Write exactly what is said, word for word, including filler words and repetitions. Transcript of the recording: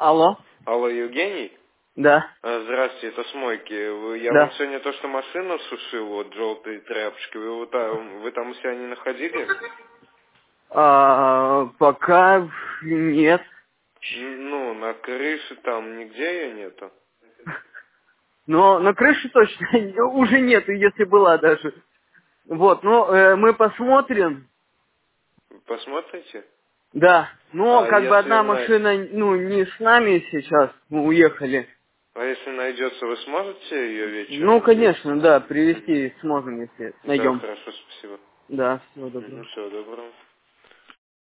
Алло. Алло, Евгений? Да. А, Здравствуйте, это с мойки. Вы- Я вам Да. сегодня то, что машину сушил, вот желтые тряпочки, вы, вот там, вы там у себя не находили? А, пока нет. Н- Ну, на крыше там нигде ее нету. Но на крыше точно уже нет, если была даже. Вот, ну, э, мы посмотрим. Вы посмотрите? Да. Но А как бы если, одна на... машина, ну, не с нами сейчас, мы уехали. а если найдется, вы сможете ее Ну, вечером конечно, привезти? да, Мгм. привезти сможем, если Да, найдем. хорошо, спасибо. Да, всего доброго. Всего доброго.